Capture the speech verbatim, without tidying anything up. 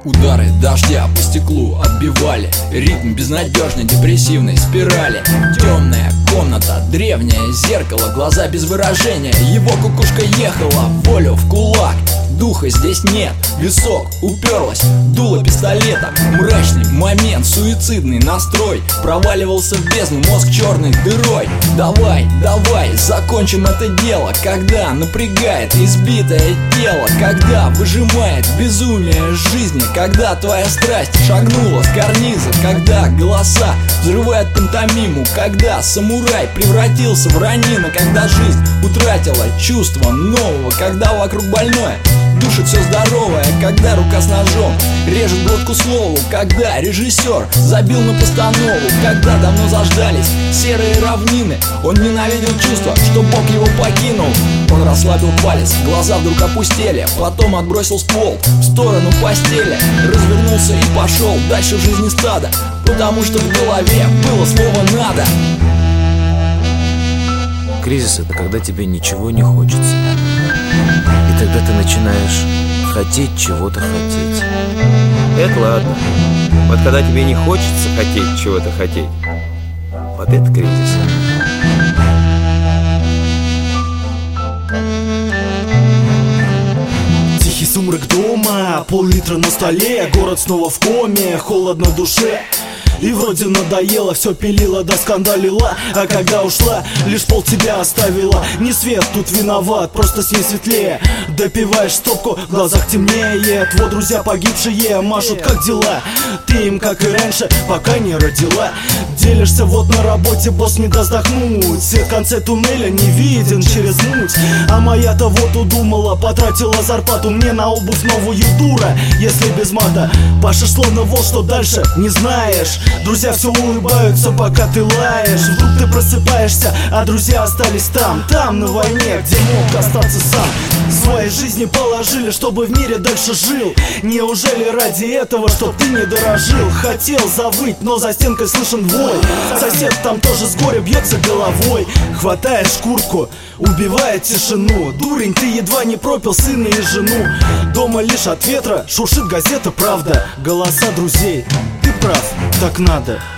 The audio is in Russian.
Удары дождя по стеклу отбивали ритм безнадежной депрессивной спирали. Темная комната, древнее зеркало, глаза без выражения. Его кукушка ехала, волю в кулак. Духа здесь нет, висок уперлась, дуло пистолета. Мрачный момент, суицидный настрой. Проваливался в бездну, мозг черной дырой. Давай, давай, закончим это дело. Когда напрягает избитое тело, когда выжимает безумие жизни, когда твоя страсть шагнула с карниза, когда голоса взрывают пантомиму, когда самурай превратился в ранина, когда жизнь утратила чувство нового, когда вокруг больное душит все здоровое, когда рука с ножом режет глотку слову, когда режиссер забил на постанову, когда давно заждались серые равнины. Он ненавидел чувство, что Бог его покинул. Он расслабил палец, глаза вдруг опустели, потом отбросил ствол в сторону постели, развернулся и пошел дальше в жизни стада, потому что в голове было слово «надо». Кризис — это когда тебе ничего не хочется, и тогда ты начинаешь хотеть чего-то хотеть. Это ладно. Вот когда тебе не хочется хотеть чего-то хотеть, вот это кризис. Тихий сумрак дома, пол-литра на столе, город снова в коме, холодно в душе. И вроде надоело, все пилила да скандалила, а когда ушла, лишь пол тебя оставила. Не свет тут виноват, просто с ней светлее. Допиваешь стопку, в глазах темнеет. Вот друзья погибшие машут, как дела? Ты им, как и раньше, пока не родила. Делишься вот на работе, босс не даст вздохнуть. Свет в конце туннеля не виден через муть. А моя-то вот удумала, потратила зарплату мне на обувь новую, дура, если без мата. Паша словно вот что дальше не знаешь. Друзья все улыбаются, пока ты лаешь. Вдруг ты просыпаешься, а друзья остались там, там на войне, где мог остаться сам. Своей жизни положили, чтобы в мире дальше жил. Неужели ради этого, чтоб ты не дорожил? Хотел завыть, но за стенкой слышен вой. Сосед там тоже с горя бьется головой. Хватаешь куртку, убивает тишину. Дурень, ты едва не пропил сына и жену. Дома лишь от ветра шуршит газета «Правда». Голоса друзей, ты прав, так надо.